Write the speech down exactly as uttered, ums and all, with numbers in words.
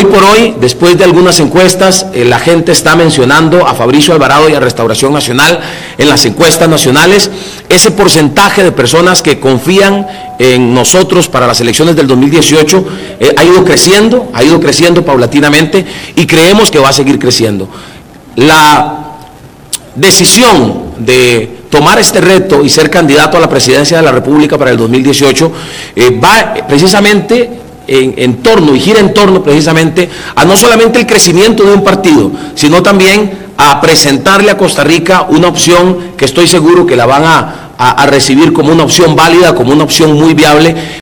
hoy por hoy, después de algunas encuestas, eh, la gente está mencionando a Fabricio Alvarado y a Restauración Nacional en las encuestas nacionales. Ese porcentaje de personas que confían en nosotros para las elecciones del dos mil dieciocho eh, ha ido creciendo, ha ido creciendo paulatinamente y creemos que va a seguir creciendo. La decisión de tomar este reto y ser candidato a la presidencia de la República para el dos mil dieciocho eh, va precisamente en, en torno y gira en torno precisamente a no solamente el crecimiento de un partido, sino también a presentarle a Costa Rica una opción que estoy seguro que la van a, a, a recibir como una opción válida, como una opción muy viable.